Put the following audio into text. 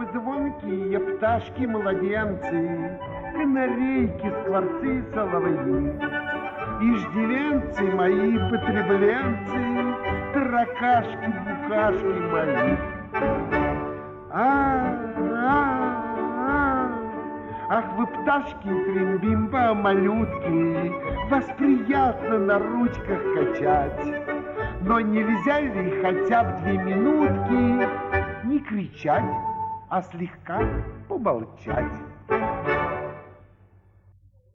звонкие пташки-младенцы, канарейки, скворцы, соловьи, иждивенцы мои потребленцы, таракашки, букашки мои. Ах, вы пташки, трембимба, малютки, вас приятно на ручках качать, но нельзя ли хотя бы 2 минутки не кричать, а слегка помолчать?